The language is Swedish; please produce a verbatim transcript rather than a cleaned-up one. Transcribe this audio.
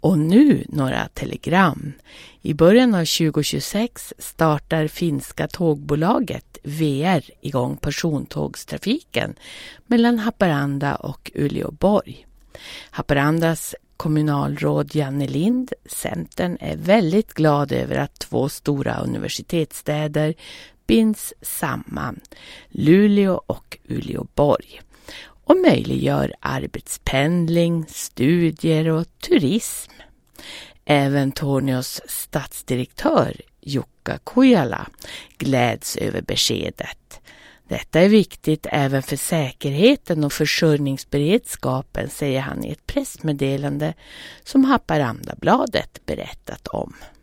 Och nu några telegram. I början av tjugohundratjugosex startar finska tågbolaget V R igång persontågstrafiken mellan Haparanda och Uleåborg. Haparandas kommunalråd Janne Lind, Centern, är väldigt glad över att två stora universitetsstäder binds samman, Luleå och Uleåborg, och möjliggör arbetspendling, studier och turism. Även Torneås stadsdirektör Jukka Kujala gläds över beskedet. Detta är viktigt även för säkerheten och försörjningsberedskapen, säger han i ett pressmeddelande som Haparandabladet berättat om.